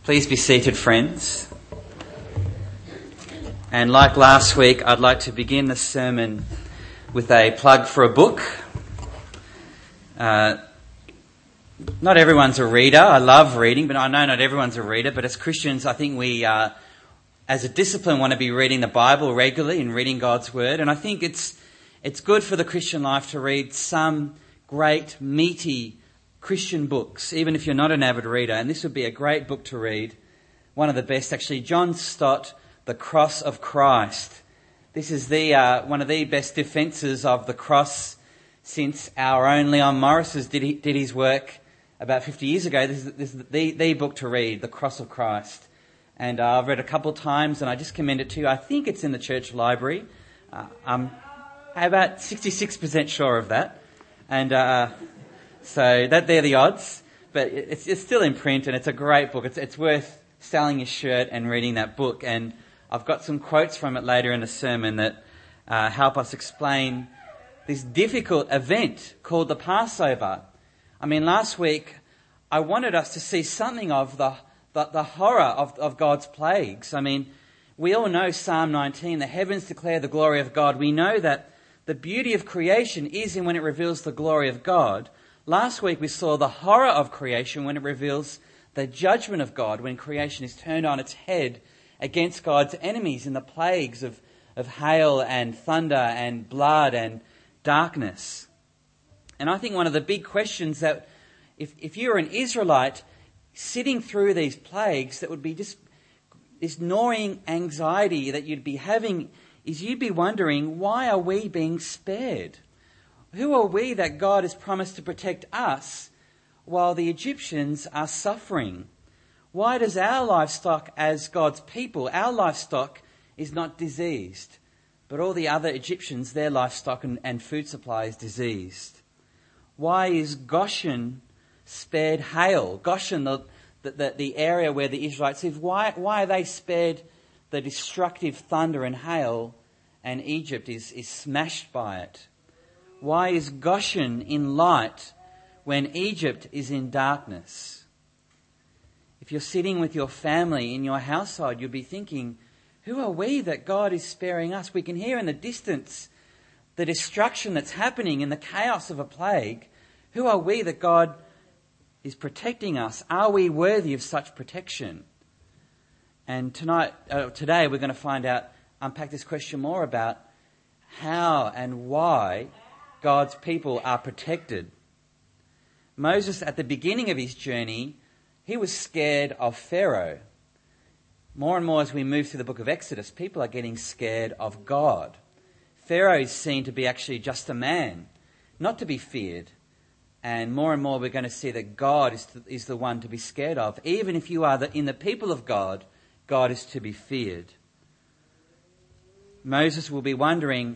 Please be seated, friends. And like last week, I'd like to begin the sermon with a plug for a book. Not everyone's a reader. I love reading, but I know not everyone's a reader. But as Christians, I think we, as a discipline, want to be reading the Bible regularly and reading God's Word. And I think it's good for the Christian life to read some great, meaty Christian books, even if you're not an avid reader. And this would be a great book to read. One of the best, actually. John Stott, The Cross of Christ. This is one of the best defences of the cross since our own Leon Morris did his work about 50 years ago. This is the book to read, The Cross of Christ. And I've read it a couple of times, and I just commend it to you. I think it's in the church library. I'm about 66% sure of that. And so they're the odds. But it's still in print, and it's a great book. It's worth selling your shirt and reading that book. And I've got some quotes from it later in the sermon that help us explain this difficult event called the Passover. I mean, last week I wanted us to see something of the horror of God's plagues. I mean, we all know Psalm 19, the heavens declare the glory of God. We know that the beauty of creation is in when it reveals the glory of God. Last week we saw the horror of creation when it reveals the judgment of God, when creation is turned on its head against God's enemies in the plagues of hail and thunder and blood and darkness. And I think one of the big questions that if you're an Israelite sitting through these plagues, that would be just this gnawing anxiety that you'd be having, is you'd be wondering, why are we being spared? Who are we that God has promised to protect us while the Egyptians are suffering? Why does our livestock as God's people, our livestock is not diseased, but all the other Egyptians, their livestock and food supply is diseased? Why is Goshen spared hail? Goshen, the area where the Israelites live, why are they spared the destructive thunder and hail, and Egypt is smashed by it? Why is Goshen in light when Egypt is in darkness? If you're sitting with your family in your household, you'll be thinking, who are we that God is sparing us? We can hear in the distance the destruction that's happening in the chaos of a plague. Who are we that God is protecting us? Are we worthy of such protection? And today we're going to unpack this question more about how and why God's people are protected. Moses, at the beginning of his journey, he was scared of Pharaoh. More and more as we move through the book of Exodus, people are getting scared of God. Pharaoh is seen to be actually just a man, not to be feared. And more we're going to see that God is the one to be scared of. Even if you are in the people of God, God is to be feared. Moses will be wondering,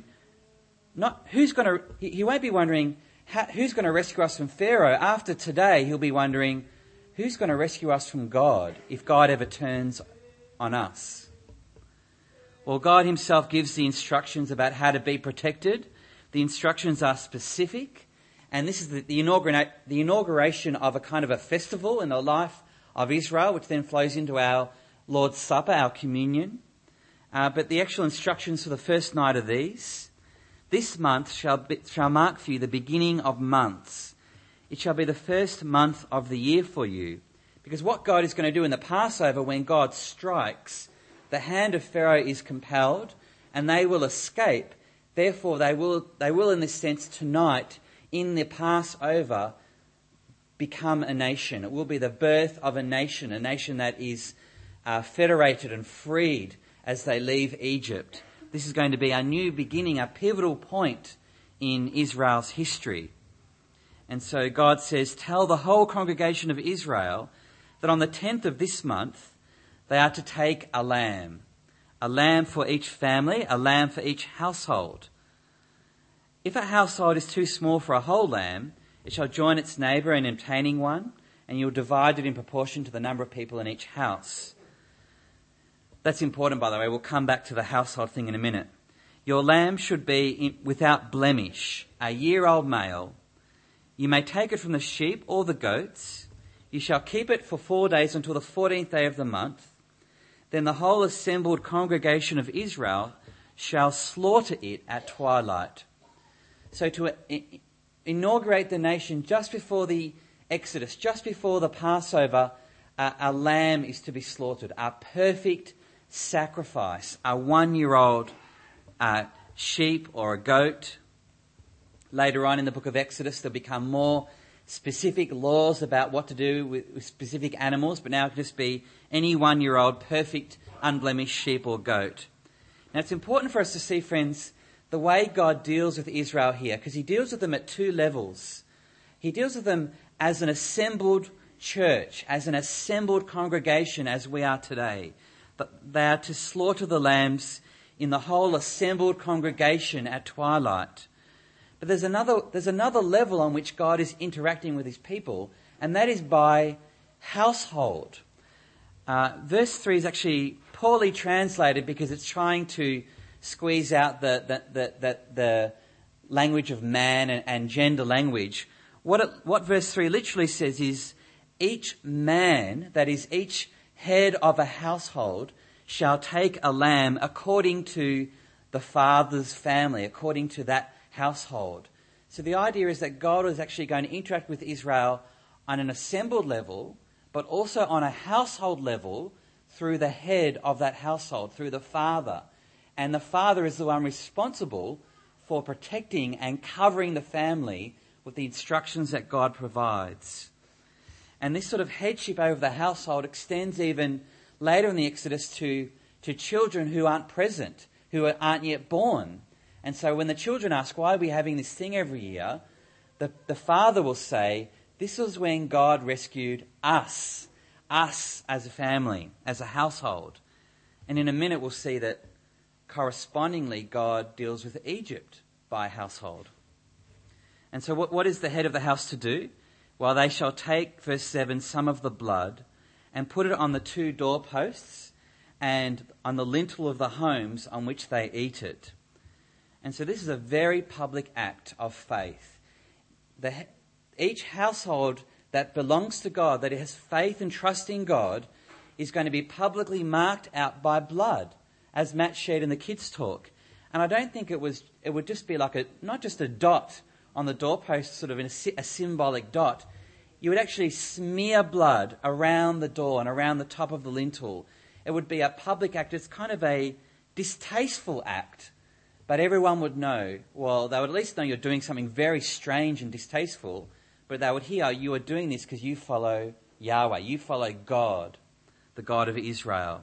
he won't be wondering who's going to rescue us from Pharaoh. After today, he'll be wondering, who's going to rescue us from God if God ever turns on us? Well, God himself gives the instructions about how to be protected. The instructions are specific. And this is the inauguration of a kind of a festival in the life of Israel, which then flows into our Lord's Supper, our communion. But the actual instructions for the first night of this month shall mark for you the beginning of months. It shall be the first month of the year for you. Because what God is going to do in the Passover, when God strikes, the hand of Pharaoh is compelled and they will escape. Therefore, they will in this sense tonight, in the Passover, become a nation. It will be the birth of a nation that is federated and freed as they leave Egypt. This is going to be a new beginning, a pivotal point in Israel's history. And so God says, tell the whole congregation of Israel that on the 10th of this month, they are to take a lamb for each family, a lamb for each household. If a household is too small for a whole lamb, it shall join its neighbour in obtaining one, and you'll divide it in proportion to the number of people in each house. That's important, by the way. We'll come back to the household thing in a minute. Your lamb should be without blemish, a year-old male. You may take it from the sheep or the goats. You shall keep it for 4 days until the 14th day of the month. Then the whole assembled congregation of Israel shall slaughter it at twilight. So to inaugurate the nation just before the Exodus, just before the Passover, a lamb is to be slaughtered, a perfect sacrifice, a 1-year-old sheep or a goat. Later on in the book of Exodus, there'll become more specific laws about what to do with specific animals, but now it can just be any 1-year-old perfect, unblemished sheep or goat. Now it's important for us to see, friends, the way God deals with Israel here, because he deals with them at 2 levels. He deals with them as an assembled church, as an assembled congregation as we are today. But they are to slaughter the lambs in the whole assembled congregation at twilight. But there's another level on which God is interacting with his people, and that is by household. Verse 3 is actually poorly translated because it's trying to squeeze out the language of man and gender language. What verse 3 literally says is, each man, that is each head of a household, shall take a lamb according to the father's family, according to that household. So the idea is that God is actually going to interact with Israel on an assembled level, but also on a household level through the head of that household, through the father. And the father is the one responsible for protecting and covering the family with the instructions that God provides. And this sort of headship over the household extends even later in the Exodus to children who aren't present, who aren't yet born. And so when the children ask, why are we having this thing every year? The father will say, this was when God rescued us as a family, as a household. And in a minute we'll see that correspondingly God deals with Egypt by household. And so what is the head of the house to do? Well, they shall take, verse 7, some of the blood and put it on the 2 doorposts and on the lintel of the homes on which they eat it. And so this is a very public act of faith. Each household that belongs to God, that has faith and trust in God, is going to be publicly marked out by blood, as Matt shared in the kids' talk. And I don't think it would just be like not just a dot on the doorpost, sort of in a symbolic dot. You would actually smear blood around the door and around the top of the lintel. It would be a public act. It's kind of a distasteful act. But everyone would know, well, they would at least know you're doing something very strange and distasteful, but they would hear you are doing this because you follow Yahweh, you follow God, the God of Israel.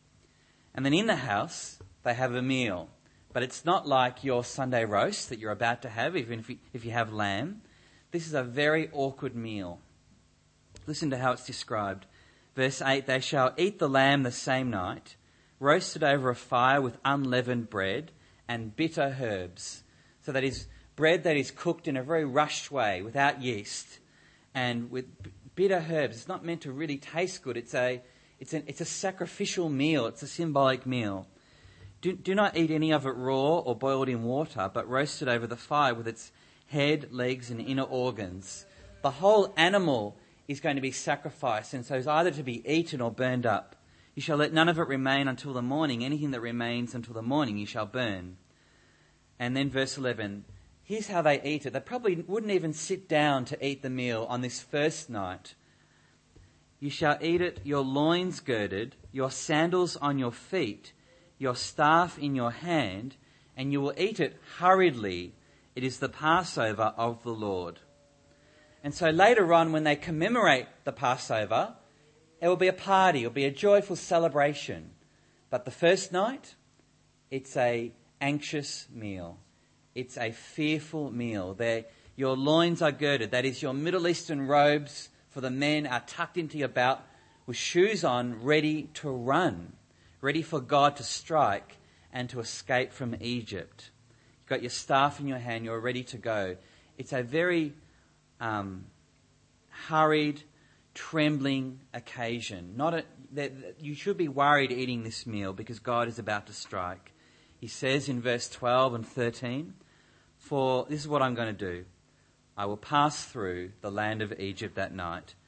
And then in the house, they have a meal. But it's not like your Sunday roast that you're about to have, even if you have lamb. This is a very awkward meal. Listen to how it's described. Verse 8, they shall eat the lamb the same night, roasted over a fire with unleavened bread and bitter herbs. So that is bread that is cooked in a very rushed way, without yeast, and with bitter herbs. It's not meant to really taste good. It's a sacrificial meal. It's a symbolic meal. Do not eat any of it raw or boiled in water, but roasted over the fire with its head, legs and inner organs. The whole animal is going to be sacrificed, and so it's either to be eaten or burned up. You shall let none of it remain until the morning. Anything that remains until the morning you shall burn. And then verse 11, here's how they eat it. They probably wouldn't even sit down to eat the meal on this first night. You shall eat it, your loins girded, your sandals on your feet, your staff in your hand, and you will eat it hurriedly. It is the Passover of the Lord. And so later on, when they commemorate the Passover, it will be a party, it will be a joyful celebration. But the first night, it's an anxious meal. It's a fearful meal. Your loins are girded. That is, your Middle Eastern robes for the men are tucked into your belt with shoes on, ready to run, ready for God to strike and to escape from Egypt. You've got your staff in your hand, you're ready to go. It's a very hurried, trembling occasion. You should be worried eating this meal because God is about to strike. He says in verse 12 and 13, for this is what I'm going to do. I will pass through the land of Egypt that night,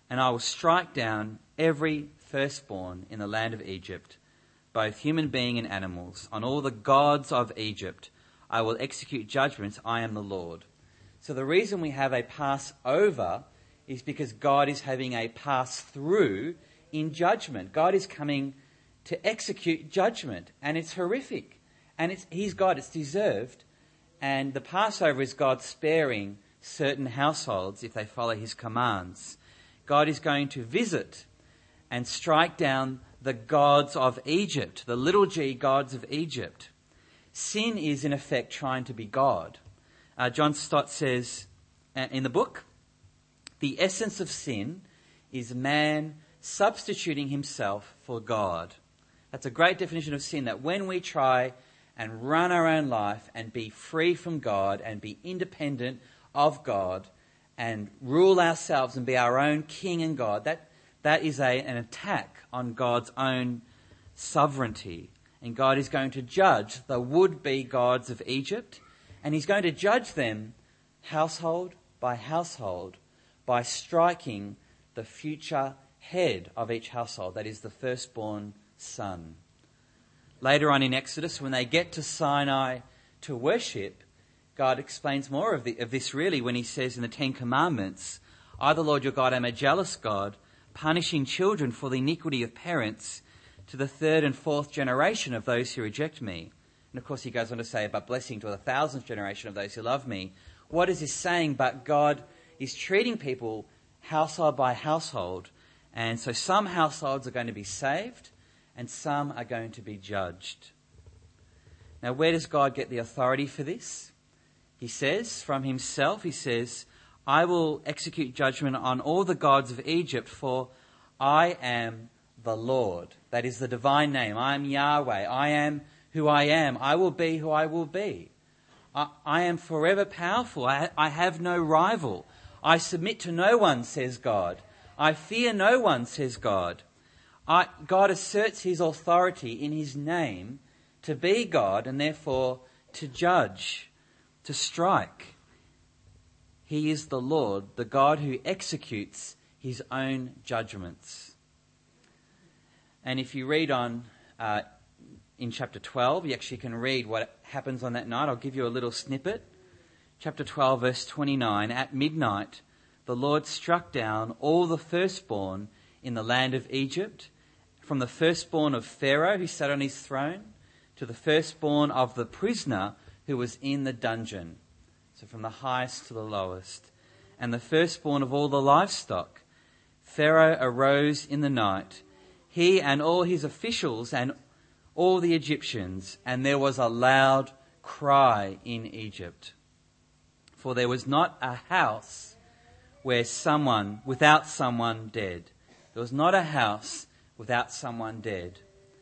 and I will strike down every firstborn in the land of Egypt, both human being and animals. On all the gods of Egypt I will execute judgments. I am the Lord. So the reason we have a Passover is because God is having a pass-through in judgment. God is coming to execute judgment, and it's horrific. And He's God, it's deserved. And the Passover is God sparing certain households if they follow His commands. God is going to visit and strike down the gods of Egypt, the little g gods of Egypt. Sin is in effect trying to be God. John Stott says in the book, the essence of sin is man substituting himself for God. That's a great definition of sin, that when we try and run our own life and be free from God and be independent of God and rule ourselves and be our own king and God, that is an attack on God's own sovereignty. And God is going to judge the would-be gods of Egypt, and He's going to judge them household by household by striking the future head of each household, that is the firstborn son. Later on in Exodus, when they get to Sinai to worship, God explains more of this really when He says in the Ten Commandments, I, the Lord your God, am a jealous God, punishing children for the iniquity of parents to the third and fourth generation of those who reject me. And of course He goes on to say, but blessing to the thousandth generation of those who love me. What is He saying? But God is treating people household by household. And so some households are going to be saved and some are going to be judged. Now, where does God get the authority for this? He says from Himself, He says, I will execute judgment on all the gods of Egypt, for I am the Lord. That is the divine name. I am Yahweh. I am who I am. I will be who I will be. I am forever powerful. I have no rival. I submit to no one, says God. I fear no one, says God. God asserts His authority in His name to be God and therefore to judge, to strike. He is the Lord, the God who executes His own judgments. And if you read on in chapter 12, you actually can read what happens on that night. I'll give you a little snippet. Chapter 12, verse 29, at midnight, the Lord struck down all the firstborn in the land of Egypt, from the firstborn of Pharaoh who sat on his throne to the firstborn of the prisoner who was in the dungeon. So from the highest to the lowest. And the firstborn of all the livestock. Pharaoh arose in the night, he and all his officials and all the Egyptians, and there was a loud cry in Egypt. For there was not a house without someone dead. There was not a house without someone dead.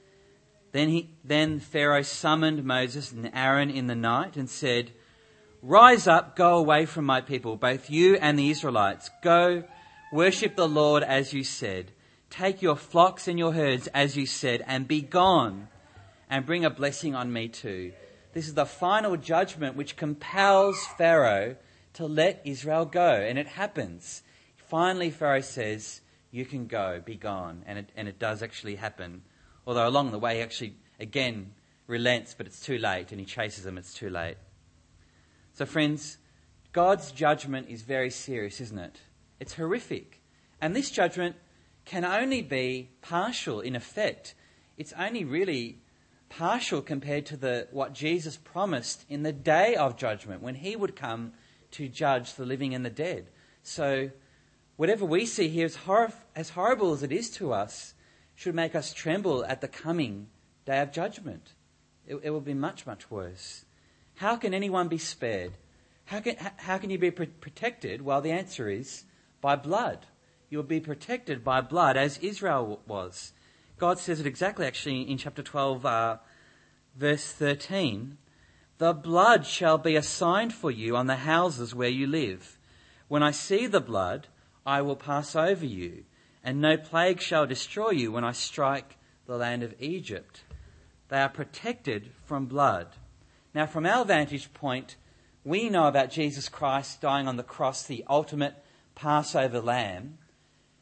Then Pharaoh summoned Moses and Aaron in the night and said, Rise up, go away from my people, both you and the Israelites. Go, worship the Lord as you said. Take your flocks and your herds as you said, and be gone, and bring a blessing on me too. This is the final judgment which compels Pharaoh to let Israel go. And it happens. Finally, Pharaoh says, you can go, be gone. And it does actually happen. Although along the way he actually, again, relents, but it's too late. And he chases them, it's too late. So friends, God's judgment is very serious, isn't it? It's horrific. And this judgment can only be partial in effect. It's only really partial compared to what Jesus promised in the day of judgment, when He would come to judge the living and the dead. So whatever we see here, as horrible as it is to us, should make us tremble at the coming day of judgment. It will be much, much worse. How can anyone be spared? How can you be protected? Well, the answer is by blood. You will be protected by blood, as Israel was. God says it exactly, actually, in chapter 12, verse 13. The blood shall be a sign for you on the houses where you live. When I see the blood, I will pass over you, and no plague shall destroy you when I strike the land of Egypt. They are protected from blood. Now, from our vantage point, we know about Jesus Christ dying on the cross, the ultimate Passover lamb.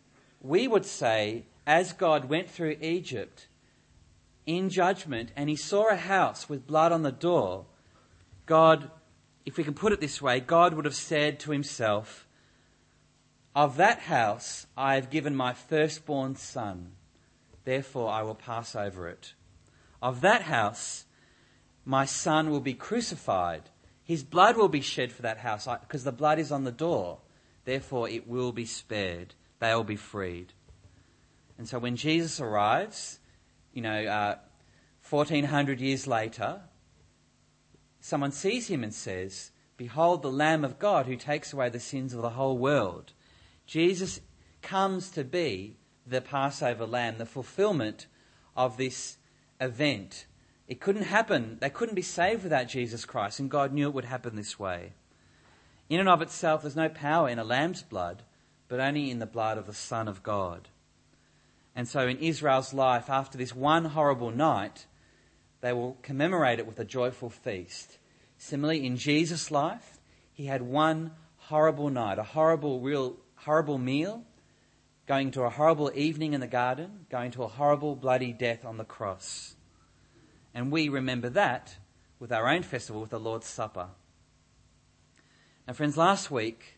we would say, as God went through Egypt in judgment and he saw a house with blood on the door, God, if we can put it this way, God would have said to himself, "Of that house I have given my firstborn son, therefore I will pass over it. Of that house my son will be crucified. His blood will be shed for that house because the blood is on the door. Therefore it will be spared. They will be freed." And so when Jesus arrives, 1400 years later, someone sees him and says, "Behold the Lamb of God who takes away the sins of the whole world." Jesus comes to be the Passover lamb, the fulfillment of this event. It couldn't happen. They couldn't be saved without Jesus Christ, and God knew it would happen this way. In and of itself, there's no power in a lamb's blood, but only in the blood of the Son of God. And so in Israel's life, after this one horrible night, they will commemorate it with a joyful feast. Similarly, in Jesus' life, he had one horrible night, a horrible meal, going to a horrible evening in the garden, going to a horrible bloody death on the cross. And we remember that with our own festival, with the Lord's Supper. Now, friends, last week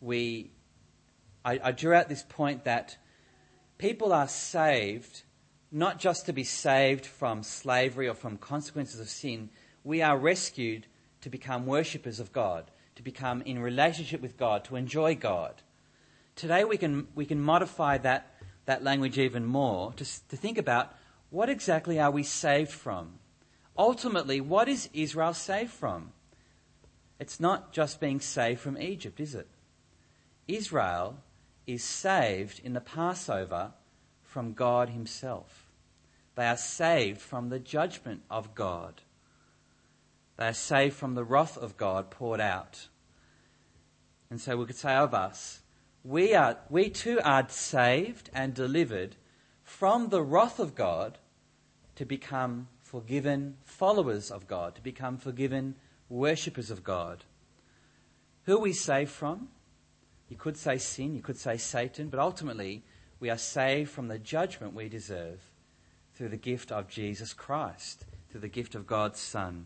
I drew out this point that people are saved not just to be saved from slavery or from consequences of sin. We are rescued to become worshippers of God, to become in relationship with God, to enjoy God. Today we can modify that language even more to think about what exactly are we saved from. Ultimately, what is Israel saved from? It's not just being saved from Egypt, is it? Israel is saved in the Passover from God himself. They are saved from the judgment of God. They are saved from the wrath of God poured out. And so we could say of us, we too are saved and delivered from the wrath of God to become forgiven followers of God, to become forgiven worshippers of God. Who are we saved from? You could say sin, you could say Satan, but ultimately we are saved from the judgment we deserve through the gift of Jesus Christ, through the gift of God's Son.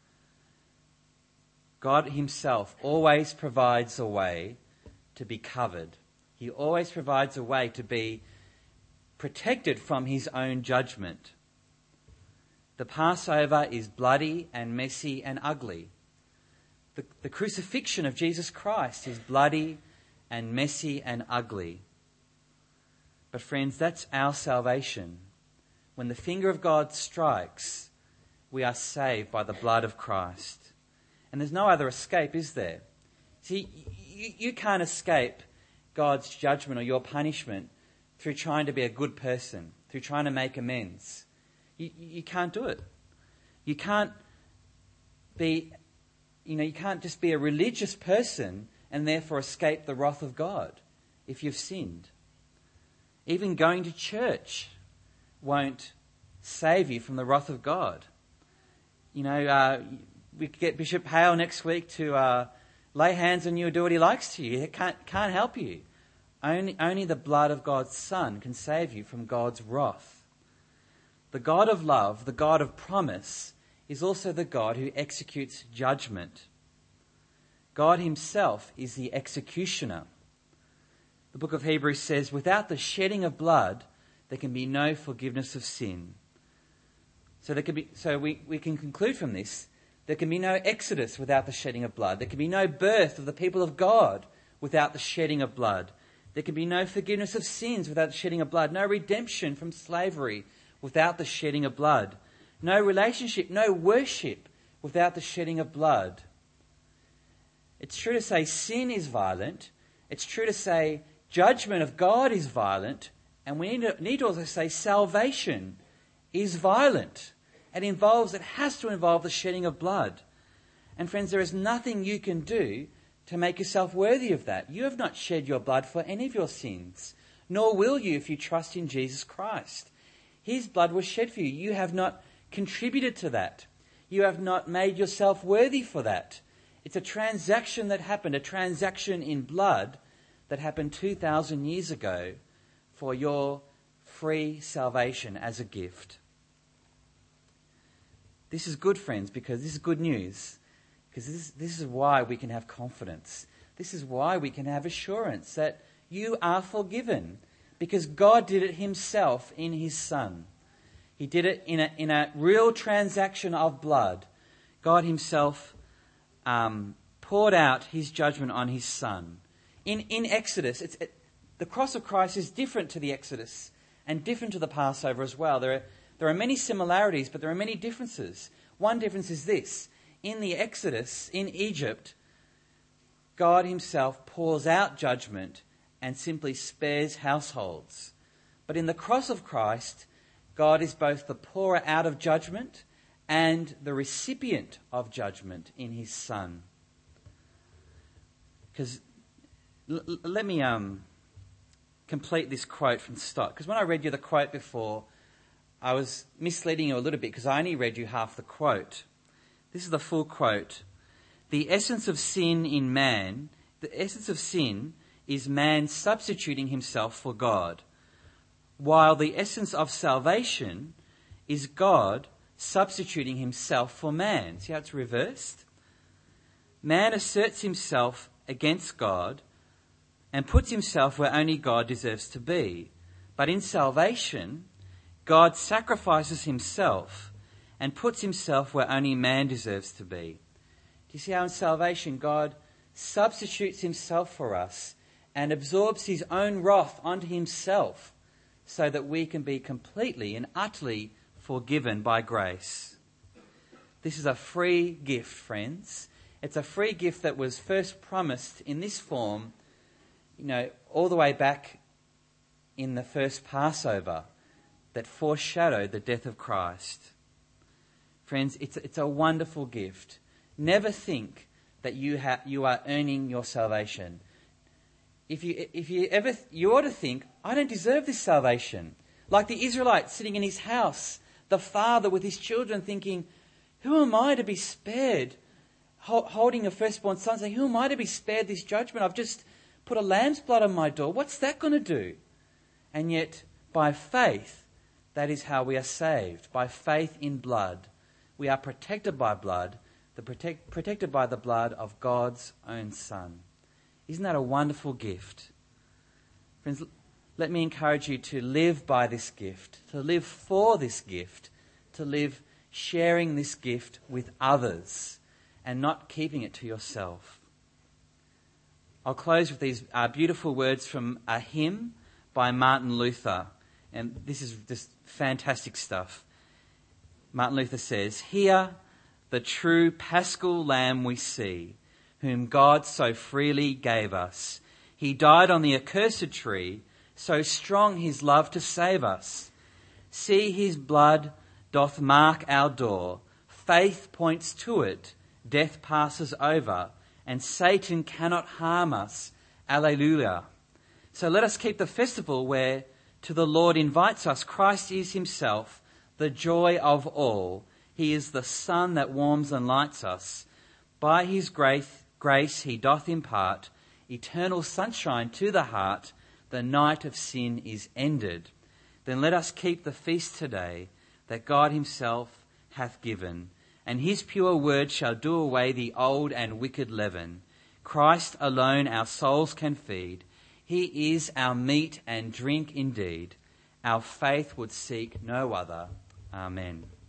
God himself always provides a way to be covered. He always provides a way to be protected from his own judgment. The Passover is bloody and messy and ugly. The crucifixion of Jesus Christ is bloody and messy and ugly. But friends, that's our salvation. When the finger of God strikes, we are saved by the blood of Christ. And there's no other escape, is there? See, you can't escape God's judgment or your punishment through trying to be a good person, through trying to make amends. You can't do it. You can't just be a religious person and therefore escape the wrath of God if you've sinned. Even going to church won't save you from the wrath of God. We get Bishop Hale next week to lay hands on you and do what he likes to you. It can't help you. Only the blood of God's Son can save you from God's wrath. The God of love, the God of promise, is also the God who executes judgment. God himself is the executioner. The book of Hebrews says, without the shedding of blood, there can be no forgiveness of sin. So we can conclude from this, there can be no exodus without the shedding of blood. There can be no birth of the people of God without the shedding of blood. There can be no forgiveness of sins without the shedding of blood. No redemption from slavery without the shedding of blood. No relationship, no worship without the shedding of blood. It's true to say sin is violent. It's true to say judgment of God is violent. And we need to also say salvation is violent. It has to involve the shedding of blood. And friends, there is nothing you can do to make yourself worthy of that. You have not shed your blood for any of your sins, nor will you if you trust in Jesus Christ. His blood was shed for you. You have not contributed to that. You have not made yourself worthy for that. It's a transaction that happened, a transaction in blood that happened 2,000 years ago for your free salvation as a gift. This is good, friends, because this is good news. Because this is why we can have confidence. This is why we can have assurance that you are forgiven. Because God did it himself in his Son. He did it in a real transaction of blood. God himself poured out his judgment on his Son. In Exodus, the cross of Christ is different to the Exodus and different to the Passover as well. There are many similarities, but there are many differences. One difference is this. In the Exodus, in Egypt, God himself pours out judgment and simply spares households. But in the cross of Christ, God is both the pourer out of judgment and the recipient of judgment in his Son. Because let me complete this quote from Stott. Because when I read you the quote before, I was misleading you a little bit because I only read you half the quote. This is the full quote. The essence of sin is man substituting himself for God, while the essence of salvation is God substituting himself for man. See how it's reversed? Man asserts himself against God and puts himself where only God deserves to be. But in salvation, God sacrifices himself and puts himself where only man deserves to be. Do you see how in salvation God substitutes himself for us and absorbs his own wrath onto himself so that we can be completely and utterly forgiven by grace? This is a free gift, friends. It's a free gift that was first promised in this form, all the way back in the first Passover that foreshadowed the death of Christ. Friends, it's a wonderful gift. Never think that you are earning your salvation. You ought to think, I don't deserve this salvation. Like the Israelites sitting in his house, the father with his children thinking, who am I to be spared? Holding a firstborn son saying, who am I to be spared this judgment? I've just put a lamb's blood on my door. What's that going to do? And yet, by faith, that is how we are saved. By faith in blood. We are protected by blood, protected by the blood of God's own Son. Isn't that a wonderful gift? Friends, let me encourage you to live by this gift, to live for this gift, to live sharing this gift with others and not keeping it to yourself. I'll close with these beautiful words from a hymn by Martin Luther. And this is just fantastic stuff. Martin Luther says, "Here the true paschal lamb we see, whom God so freely gave us. He died on the accursed tree, so strong his love to save us. See, his blood doth mark our door. Faith points to it. Death passes over, and Satan cannot harm us. Alleluia. So let us keep the festival where to the Lord invites us. Christ is himself, the joy of all. He is the sun that warms and lights us. By his grace he doth impart eternal sunshine to the heart. The night of sin is ended. Then let us keep the feast today that God himself hath given, and his pure word shall do away the old and wicked leaven. Christ alone our souls can feed. He is our meat and drink indeed. Our faith would seek no other. Amen.